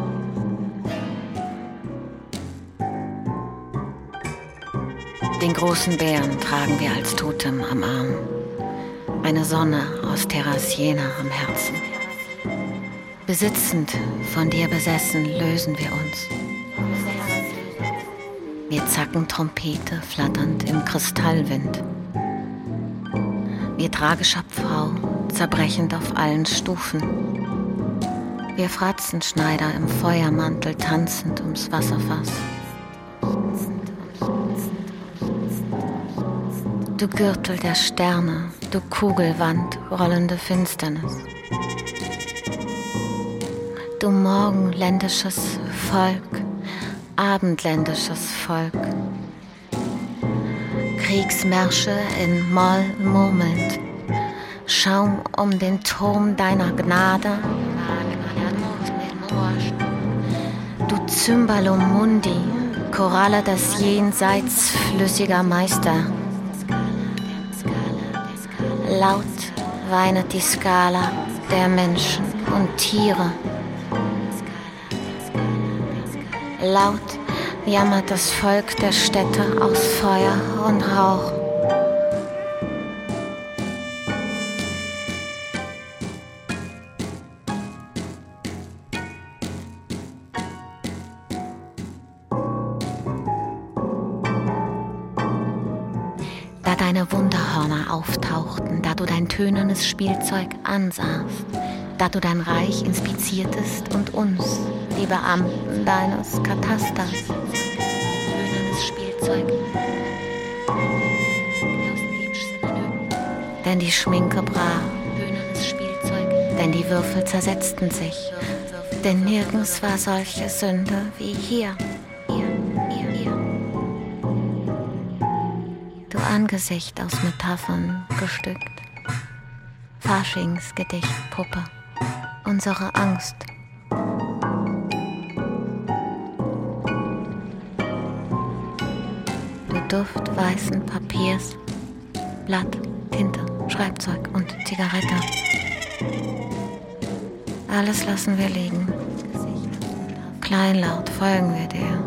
Speaker 1: Den großen Bären tragen wir als Totem am Arm. Eine Sonne aus Terra Siena am Herzen. Besitzend, von dir besessen, lösen wir uns. Wir zacken Trompete flatternd im Kristallwind. Wir tragischer Pfau, zerbrechend auf allen Stufen. Wir Fratzenschneider im Feuermantel tanzend ums Wasserfass. Du Gürtel der Sterne, du Kugelwand, rollende Finsternis. Du morgenländisches Volk, abendländisches Volk. Kriegsmärsche in Moll murmelnd, Schaum um den Turm deiner Gnade. Du Cymbalum Mundi, Koralle des Jenseits flüssiger Meister. Laut weinet die Skala der Menschen und Tiere. Laut jammert das Volk der Städte aus Feuer und Rauch. Da deine Wunderhörner auftauchten, da du dein tönernes Spielzeug ansahst, da du dein Reich inspiziertest und uns, die Beamten deines Katasters. Spielzeug. Denn die Schminke brach. Denn die Würfel zersetzten sich. Denn nirgends war solche Sünde wie hier. Du Angesicht aus Metaphern gestückt. Faschingsgedicht, Puppe. Unsere Angst. Du Duft weißen Papiers, Blatt, Tinte, Schreibzeug und Zigarette. Alles lassen wir liegen. Kleinlaut folgen wir dir.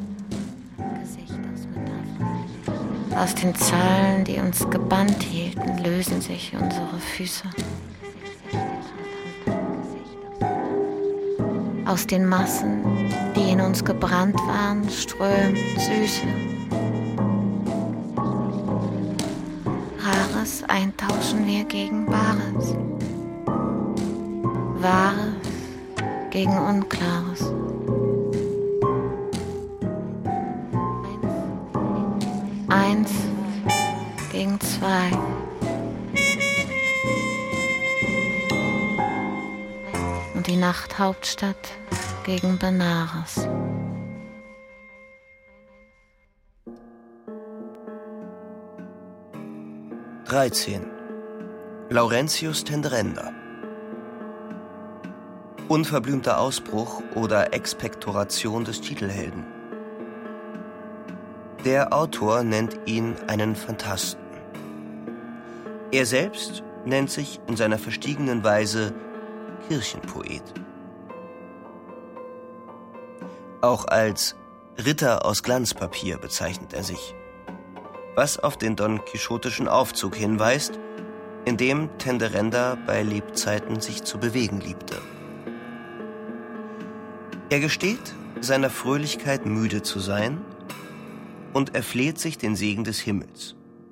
Speaker 1: Aus den Zöllen, die uns gebannt hielten, lösen sich unsere Füße. Aus den Massen, die in uns gebrannt waren, strömt Süße. Rares eintauschen wir gegen Wahres. Wahres gegen Unklares. Eins gegen zwei. Und die Nachthauptstadt gegen Benares.
Speaker 2: Laurentius Tenderenda. Unverblümter Ausbruch oder Expektoration des Titelhelden. Der Autor nennt ihn einen Phantasten. Er selbst nennt sich in seiner verstiegenen Weise Kirchenpoet. Auch als Ritter aus Glanzpapier bezeichnet er sich, was auf den donquichotischen Aufzug hinweist, in dem Tenderenda bei Lebzeiten sich zu bewegen liebte. Er gesteht, seiner Fröhlichkeit müde zu sein und erfleht sich den Segen des Himmels.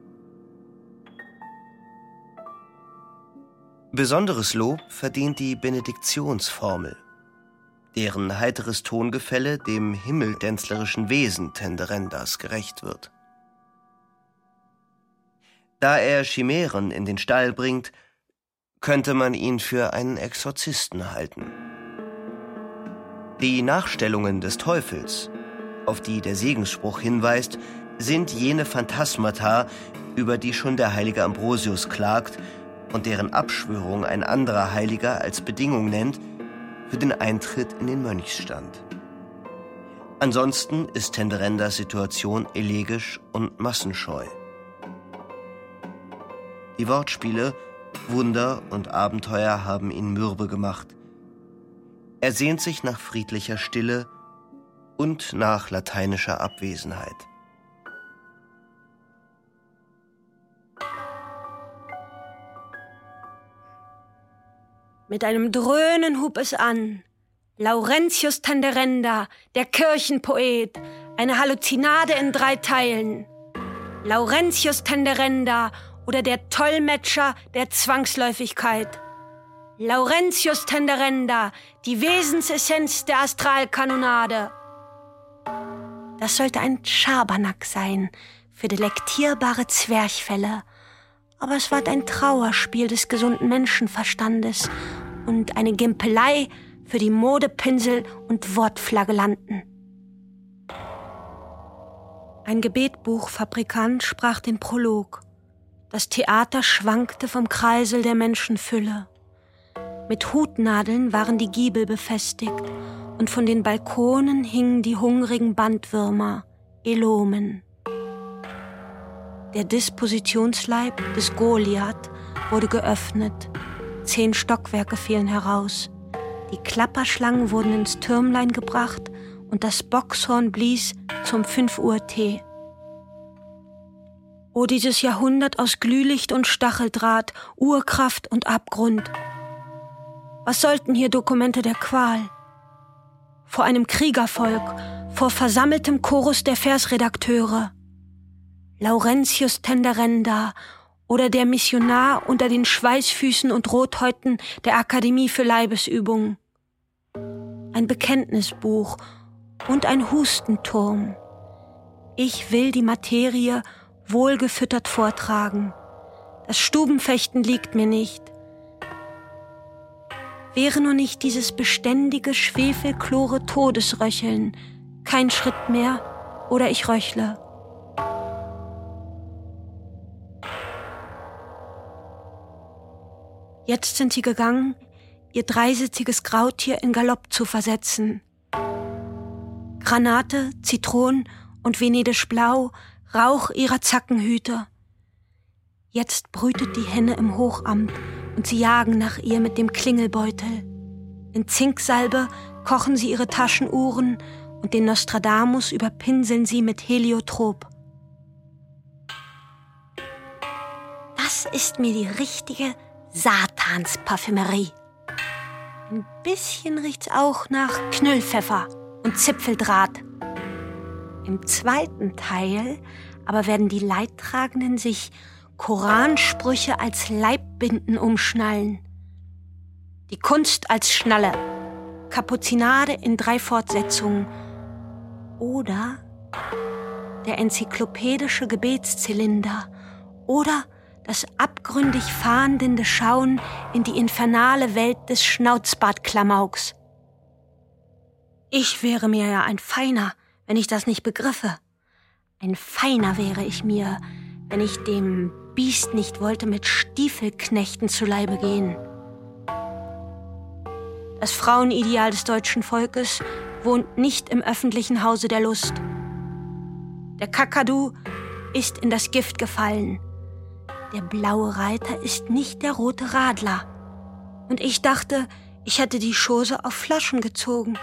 Speaker 2: Besonderes Lob verdient die Benediktionsformel, deren heiteres Tongefälle dem himmeldänzlerischen Wesen Tenderendas gerecht wird. Da er Chimären in den Stall bringt, könnte man ihn für einen Exorzisten halten. Die Nachstellungen des Teufels, auf die der Segensspruch hinweist, sind jene Phantasmata, über die schon der heilige Ambrosius klagt und deren Abschwörung ein anderer Heiliger als Bedingung nennt für den Eintritt in den Mönchsstand. Ansonsten ist Tenderendas Situation elegisch und massenscheu. Die Wortspiele, Wunder und Abenteuer haben ihn mürbe gemacht. Er sehnt sich nach friedlicher Stille und nach lateinischer Abwesenheit.
Speaker 4: Mit einem Dröhnen hub es an. Laurentius Tenderenda, der Kirchenpoet, eine Halluzinade in 3 Teilen. Laurentius Tenderenda oder der Tollmetscher der Zwangsläufigkeit. Laurentius Tenderenda, die Wesensessenz der Astralkanonade. Das sollte ein Schabernack sein für delektierbare Zwerchfälle, aber es ward ein Trauerspiel des gesunden Menschenverstandes und eine Gimpelei für die Modepinsel und Wortflagellanten. Ein Gebetbuchfabrikant sprach den Prolog. Das Theater schwankte vom Kreisel der Menschenfülle. Mit Hutnadeln waren die Giebel befestigt und von den Balkonen hingen die hungrigen Bandwürmer, Elomen. Der Dispositionsleib des Goliath wurde geöffnet. 10 Stockwerke fielen heraus. Die Klapperschlangen wurden ins Türmlein gebracht und das Bockshorn blies zum 5 Uhr Tee. O dieses Jahrhundert aus Glühlicht und Stacheldraht, Urkraft und Abgrund. Was sollten hier Dokumente der Qual? Vor einem Kriegervolk, vor versammeltem Chorus der Versredakteure. Laurentius Tenderenda oder der Missionar unter den Schweißfüßen und Rothäuten der Akademie für Leibesübungen. Ein Bekenntnisbuch und ein Hustenturm. Ich will die Materie wohlgefüttert vortragen. Das Stubenfechten liegt mir nicht. Wäre nur nicht dieses beständige schwefelchlore Todesröcheln, kein Schritt mehr oder ich röchle. Jetzt sind sie gegangen, ihr dreisitziges Grautier in Galopp zu versetzen. Granate, Zitronen und venedisch Blau, Rauch ihrer Zackenhüte. Jetzt brütet die Henne im Hochamt und sie jagen nach ihr mit dem Klingelbeutel. In Zinksalbe kochen sie ihre Taschenuhren und den Nostradamus überpinseln sie mit Heliotrop. Das ist mir die richtige Satansparfümerie. Ein bisschen riecht's auch nach Knüllpfeffer und Zipfeldraht. Im zweiten Teil aber werden die Leidtragenden sich Koransprüche als Leibbinden umschnallen. Die Kunst als Schnalle, Kapuzinade in 3 Fortsetzungen oder der enzyklopädische Gebetszylinder oder das abgründig fahndende Schauen in die infernale Welt des Schnauzbartklamauks. Ich wäre mir ja ein Feiner, wenn ich das nicht begriffe. Ein Feiner wäre ich mir, wenn ich dem Biest nicht wollte mit Stiefelknechten zu Leibe gehen. Das Frauenideal des deutschen Volkes wohnt nicht im öffentlichen Hause der Lust. Der Kakadu ist in das Gift gefallen. Der blaue Reiter ist nicht der rote Radler. Und ich dachte, ich hätte die Chose auf Flaschen gezogen.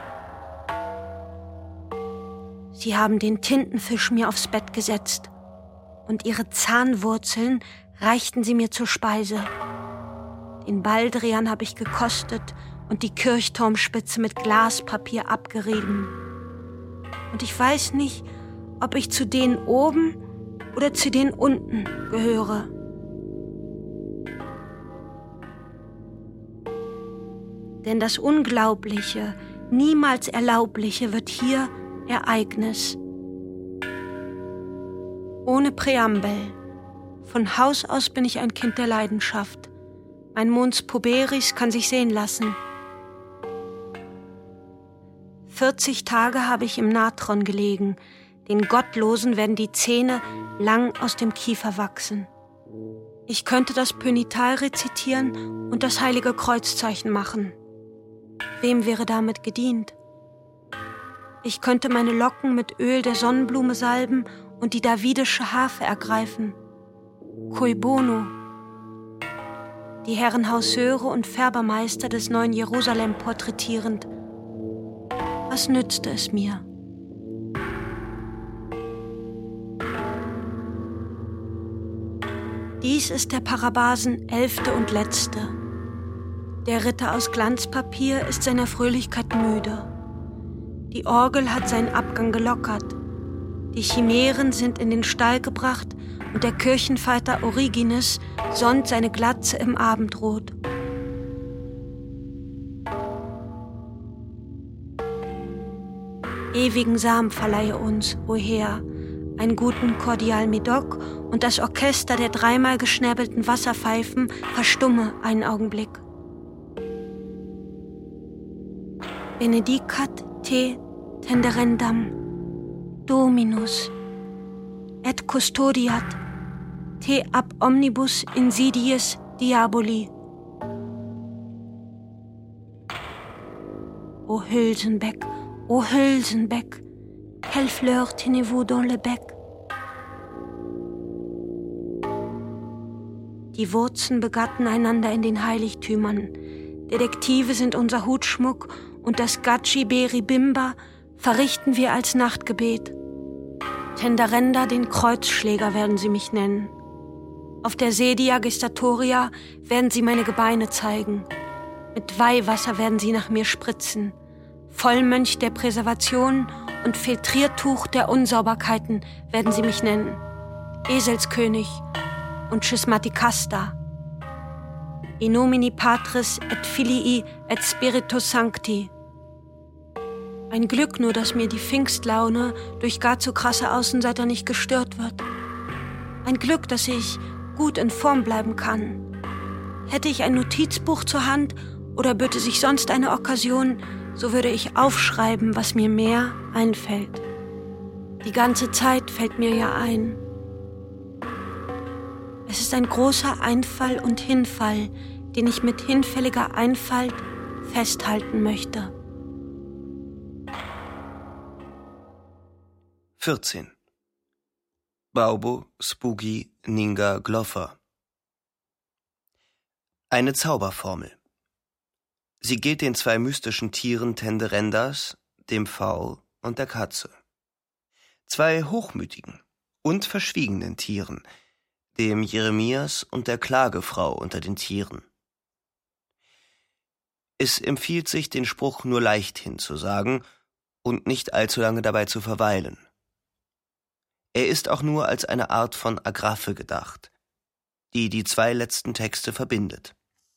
Speaker 4: Sie haben den Tintenfisch mir aufs Bett gesetzt und ihre Zahnwurzeln reichten sie mir zur Speise. Den Baldrian habe ich gekostet und die Kirchturmspitze mit Glaspapier abgerieben. Und ich weiß nicht, ob ich zu denen oben oder zu denen unten gehöre. Denn das Unglaubliche, niemals Erlaubliche wird hier Ereignis. Ohne Präambel. Von Haus aus bin ich ein Kind der Leidenschaft. Mein Mons Puberis kann sich sehen lassen. 40 Tage habe ich im Natron gelegen. Den Gottlosen werden die Zähne lang aus dem Kiefer wachsen. Ich könnte das Pönital rezitieren und das heilige Kreuzzeichen machen. Wem wäre damit gedient? Ich könnte meine Locken mit Öl der Sonnenblume salben und die davidische Harfe ergreifen. Cui bono. Die Herren Hausseure und Färbermeister des neuen Jerusalem porträtierend. Was nützte es mir? Dies ist der Parabasen 11. und letzte. Der Ritter aus Glanzpapier ist seiner Fröhlichkeit müde. Die Orgel hat seinen Abgang gelockert. Die Chimären sind in den Stall gebracht und der Kirchenvater Origenes sonnt seine Glatze im Abendrot. Ewigen Samen verleihe uns, o Herr, einen guten Cordial Medoc und das Orchester der 3-mal geschnäbelten Wasserpfeifen verstumme einen Augenblick. Benedicat te tenderendam, Dominus, et custodiat te ab omnibus insidies diaboli. O Hülsenbeck, o Hülsenbeck, quelle fleur tenez-vous dans le bec? Die Wurzen begatten einander in den Heiligtümern. Detektive sind unser Hutschmuck und das Gachi Beri Bimba verrichten wir als Nachtgebet. Tenderenda, den Kreuzschläger, werden sie mich nennen. Auf der Sedia Gestatoria werden sie meine Gebeine zeigen. Mit Weihwasser werden sie nach mir spritzen. Vollmönch der Präservation und Filtriertuch der Unsauberkeiten werden sie mich nennen. Eselskönig und Schismatikasta. In nomine Patris et Filii et Spiritus Sancti. Ein Glück nur, dass mir die Pfingstlaune durch gar zu krasse Außenseiter nicht gestört wird. Ein Glück, dass ich gut in Form bleiben kann. Hätte ich ein Notizbuch zur Hand oder böte sich sonst eine Okkasion, so würde ich aufschreiben, was mir mehr einfällt. Die ganze Zeit fällt mir ja ein. Es ist ein großer Einfall und Hinfall, den ich mit hinfälliger Einfalt festhalten möchte.
Speaker 2: 14. Baubo, Spugi, Ninga, Gloffer. Eine Zauberformel. Sie gilt den zwei mystischen Tieren Tenderendas, dem Pfau und der Katze. Zwei hochmütigen und verschwiegenen Tieren, dem Jeremias und der Klagefrau unter den Tieren. Es empfiehlt sich, den Spruch nur leichthin zu sagen und nicht allzu lange dabei zu verweilen. Er ist auch nur als eine Art von Agraffe gedacht, die die zwei letzten Texte verbindet.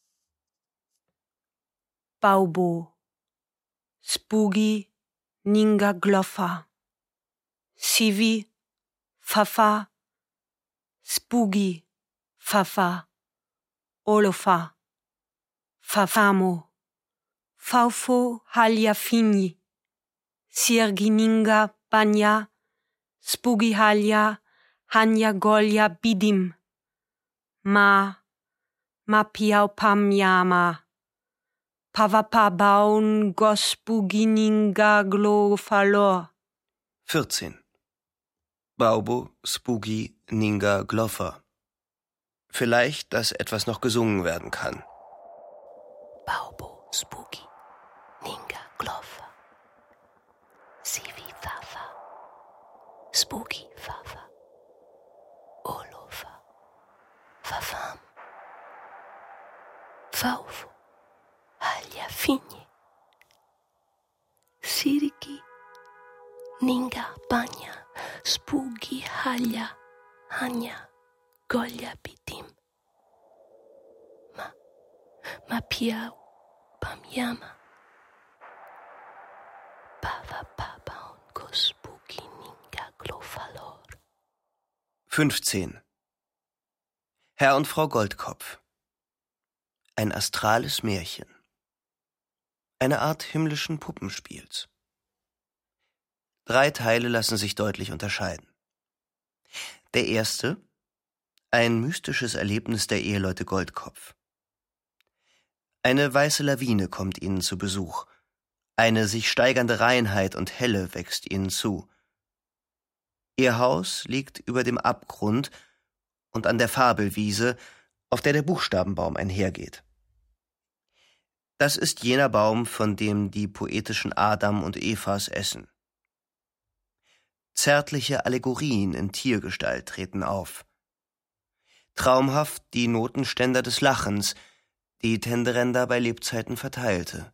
Speaker 4: Baubo, Spugi, Ninga, Gloffer, Sivi, Fafa, Spugi, Fafa, Olofa, Fafamo, Faufo, Halia, Fini, Sirgi, Ninga, Banya, Spugi, Halia, Hanya, Golja, Bidim, Ma Piau, Pam, Yama, Pavapabaun, Gospugininga, Glo, Falor.
Speaker 2: 14. Baubo, Spugi, Ninga, Gloffer. Vielleicht, dass etwas noch gesungen werden kann.
Speaker 5: Baubo, Spugi, Ninga, Gloffer. Sivi, Fafa. Spugi, Fafa. Olofa. Fafam. Faufo. Halia, Fini. Siriki. Ninga, Banya. Spugi, Halia, Hanya, Golja, Bidim. Ma Piau, Pam, Yama. Pava, Papa und Gospugi, Ninga, Glofalor.
Speaker 2: 15. Herr und Frau Goldkopf. Ein astrales Märchen. Eine Art himmlischen Puppenspiels. 3 Teile lassen sich deutlich unterscheiden. Der erste, ein mystisches Erlebnis der Eheleute Goldkopf. Eine weiße Lawine kommt ihnen zu Besuch. Eine sich steigernde Reinheit und Helle wächst ihnen zu. Ihr Haus liegt über dem Abgrund und an der Fabelwiese, auf der der Buchstabenbaum einhergeht. Das ist jener Baum, von dem die poetischen Adam und Evas essen. Zärtliche Allegorien in Tiergestalt treten auf. Traumhaft die Notenständer des Lachens, die Tenderenda bei Lebzeiten verteilte.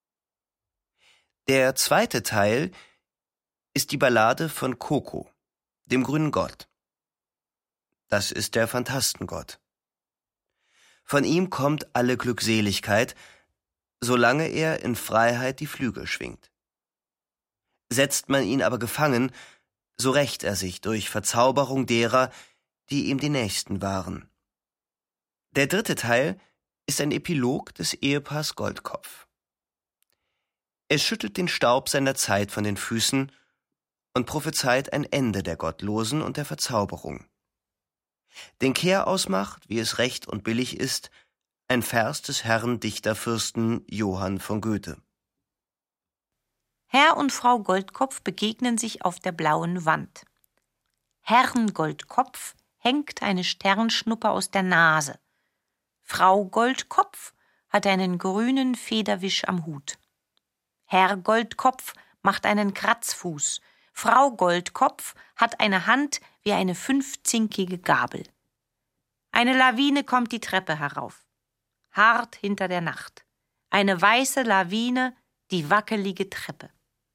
Speaker 2: Der zweite Teil ist die Ballade von Koko, dem grünen Gott. Das ist der Phantastengott. Von ihm kommt alle Glückseligkeit, solange er in Freiheit die Flügel schwingt. Setzt man ihn aber gefangen, so rächt er sich durch Verzauberung derer, die ihm die Nächsten waren. Der dritte Teil ist ein Epilog des Ehepaars Goldkopf. Es schüttelt den Staub seiner Zeit von den Füßen und prophezeit ein Ende der Gottlosen und der Verzauberung. Den Kehr ausmacht, wie es recht und billig ist, ein Vers des Herrn Dichterfürsten Johann von Goethe.
Speaker 3: Herr und Frau Goldkopf begegnen sich auf der blauen Wand. Herrn Goldkopf hängt eine Sternschnuppe aus der Nase. Frau Goldkopf hat einen grünen Federwisch am Hut. Herr Goldkopf macht einen Kratzfuß. Frau Goldkopf hat eine Hand wie eine 5-zinkige Gabel. Eine Lawine kommt die Treppe herauf. Hart hinter der Nacht. Eine weiße Lawine, die wackelige Treppe.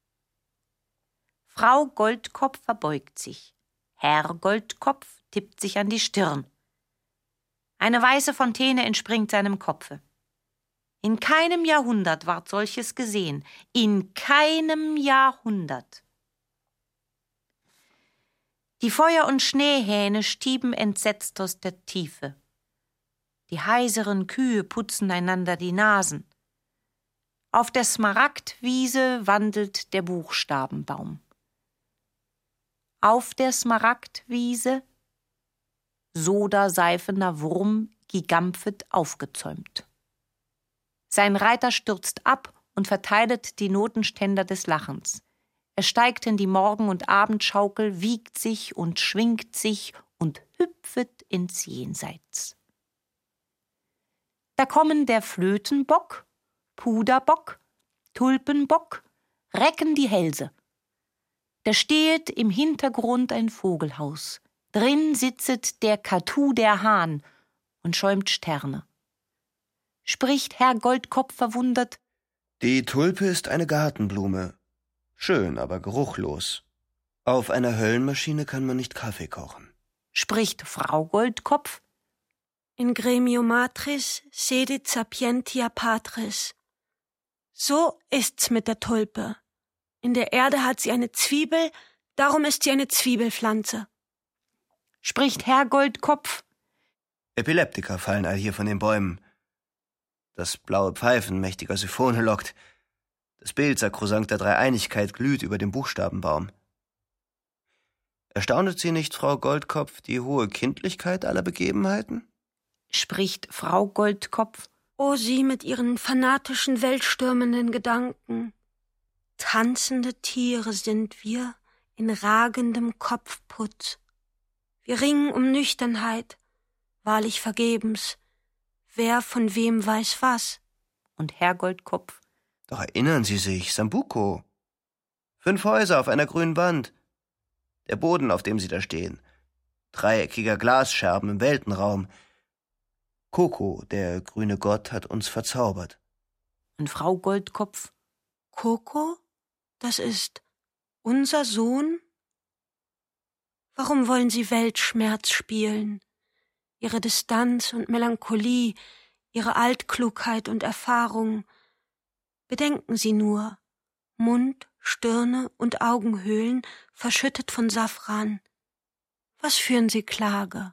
Speaker 3: Frau Goldkopf verbeugt sich. Herr Goldkopf tippt sich an die Stirn. Eine weiße Fontäne entspringt seinem Kopfe. In keinem Jahrhundert ward solches gesehen. In keinem Jahrhundert. Die Feuer- und Schneehähne stieben entsetzt aus der Tiefe. Die heiseren Kühe putzen einander die Nasen. Auf der Smaragdwiese wandelt der Buchstabenbaum. Auf der Smaragdwiese sodaseifener Wurm gigampfet aufgezäumt. Sein Reiter stürzt ab und verteilet die Notenständer des Lachens. Er steigt in die Morgen- und Abendschaukel, wiegt sich und schwingt sich und hüpfet ins Jenseits. Da kommen der Flötenbock, Puderbock, Tulpenbock, recken die Hälse. Da stehet im Hintergrund ein Vogelhaus. Drin sitzet der Katu der Hahn und schäumt Sterne. Spricht Herr Goldkopf verwundert:
Speaker 2: Die Tulpe ist eine Gartenblume. Schön, aber geruchlos. Auf einer Höllenmaschine kann man nicht Kaffee kochen.
Speaker 3: Spricht Frau Goldkopf:
Speaker 4: In gremio matris sedit sapientia patris. So ist's mit der Tulpe. In der Erde hat sie eine Zwiebel, darum ist sie eine Zwiebelpflanze.
Speaker 3: Spricht Herr Goldkopf:
Speaker 2: Epileptiker fallen all hier von den Bäumen. Das blaue Pfeifen mächtiger Siphone lockt. Das Bild sakrosankter Dreieinigkeit glüht über dem Buchstabenbaum. Erstaunet Sie nicht, Frau Goldkopf, die hohe Kindlichkeit aller Begebenheiten?
Speaker 3: Spricht Frau Goldkopf:
Speaker 4: O Sie mit Ihren fanatischen, weltstürmenden Gedanken. Tanzende Tiere sind wir in ragendem Kopfputz. Wir ringen um Nüchternheit, wahrlich vergebens. Wer von wem weiß was?
Speaker 3: Und Herr Goldkopf:
Speaker 2: Doch erinnern Sie sich, Sambuco. 5 Häuser auf einer grünen Wand. Der Boden, auf dem Sie da stehen. Dreieckiger Glasscherben im Weltenraum. Koko, der grüne Gott, hat uns verzaubert.
Speaker 3: Und Frau Goldkopf:
Speaker 4: Koko? Das ist unser Sohn? Warum wollen Sie Weltschmerz spielen? Ihre Distanz und Melancholie, Ihre Altklugheit und Erfahrung. Bedenken Sie nur, Mund, Stirne und Augenhöhlen verschüttet von Safran. Was führen Sie Klage?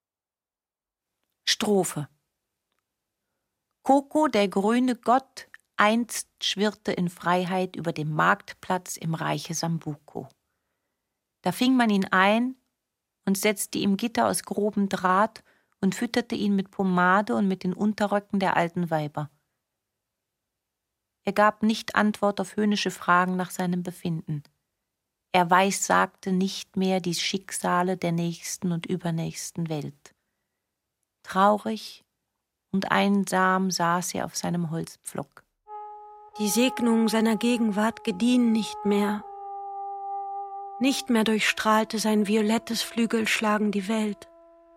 Speaker 3: Strophe. Koko, der grüne Gott, einst schwirrte in Freiheit über dem Marktplatz im Reiche Sambuco. Da fing man ihn ein und setzte ihm Gitter aus grobem Draht und fütterte ihn mit Pomade und mit den Unterröcken der alten Weiber. Er gab nicht Antwort auf höhnische Fragen nach seinem Befinden. Er weissagte nicht mehr die Schicksale der nächsten und übernächsten Welt. Traurig und einsam saß er auf seinem Holzpflock.
Speaker 4: Die Segnungen seiner Gegenwart gediehen nicht mehr. Nicht mehr durchstrahlte sein violettes Flügelschlagen die Welt.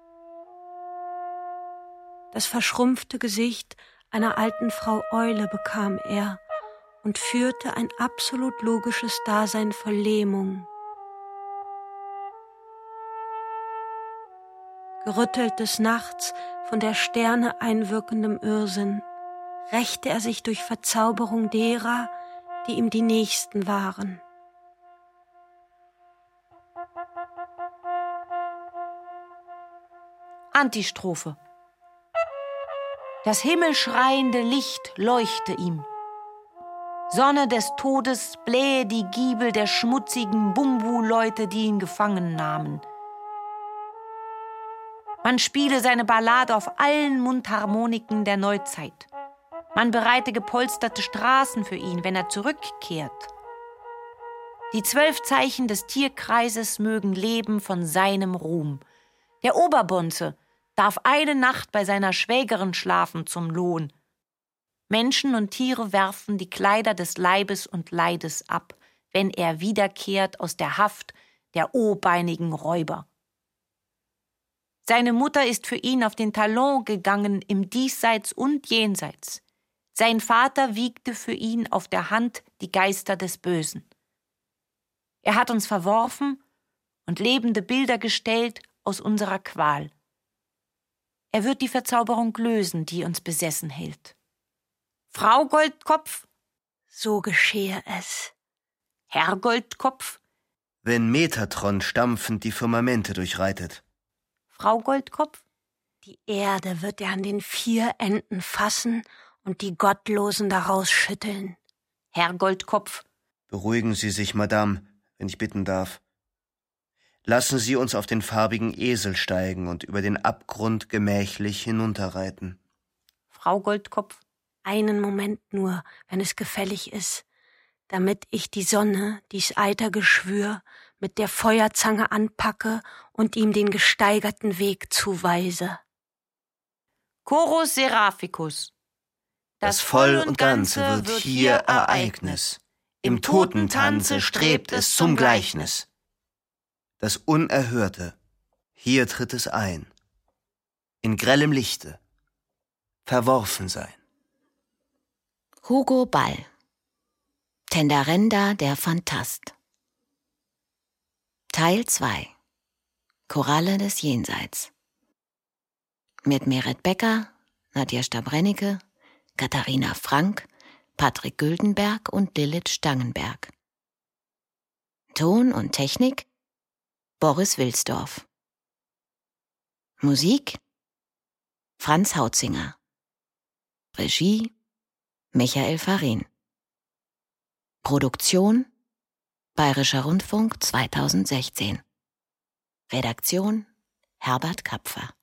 Speaker 4: Das verschrumpfte Gesicht einer alten Frau Eule bekam er und führte ein absolut logisches Dasein voll Lähmung. Gerüttelt des Nachts von der Sterne einwirkendem Irrsinn, rächte er sich durch Verzauberung derer, die ihm die Nächsten waren.
Speaker 3: Antistrophe. Das himmelschreiende Licht leuchte ihm. Sonne des Todes blähe die Giebel der schmutzigen Bumbu-Leute, die ihn gefangen nahmen. Man spiele seine Ballade auf allen Mundharmoniken der Neuzeit. Man bereite gepolsterte Straßen für ihn, wenn er zurückkehrt. Die 12 Zeichen des Tierkreises mögen leben von seinem Ruhm. Der Oberbonze darf eine Nacht bei seiner Schwägerin schlafen zum Lohn. Menschen und Tiere werfen die Kleider des Leibes und Leides ab, wenn er wiederkehrt aus der Haft der O-beinigen Räuber. Seine Mutter ist für ihn auf den Talon gegangen im Diesseits und Jenseits. Sein Vater wiegte für ihn auf der Hand die Geister des Bösen. Er hat uns verworfen und lebende Bilder gestellt aus unserer Qual. Er wird die Verzauberung lösen, die uns besessen hält. Frau Goldkopf,
Speaker 4: so geschehe es.
Speaker 3: Herr Goldkopf,
Speaker 2: wenn Metatron stampfend die Firmamente durchreitet.
Speaker 3: Frau Goldkopf,
Speaker 4: die Erde wird er an den 4 Enden fassen und die Gottlosen daraus schütteln.
Speaker 3: Herr Goldkopf,
Speaker 2: Beruhigen Sie sich, Madame, wenn ich bitten darf. Lassen Sie uns auf den farbigen Esel steigen und über den Abgrund gemächlich hinunterreiten.
Speaker 3: Frau Goldkopf,
Speaker 4: Einen Moment nur, wenn es gefällig ist, damit ich die Sonne, dies Eitergeschwür, mit der Feuerzange anpacke und ihm den gesteigerten Weg zuweise.
Speaker 3: Chorus Seraphicus.
Speaker 2: Das Voll und Ganze wird hier Ereignis. Im Totentanze strebt es zum Gleichnis. Das Unerhörte, hier tritt es ein. In grellem Lichte, verworfen sein.
Speaker 1: Hugo Ball. Tendarenda, der Phantast. Teil 2. Koralle des Jenseits. Mit Meret Becker, Nadja Stabrennike, Katharina Frank, Patrick Güldenberg und Lilith Stangenberg. Ton und Technik Boris Wilsdorf. Musik Franz Hautzinger. Regie Michael Farin. Produktion Bayerischer Rundfunk 2016. Redaktion Herbert Kapfer.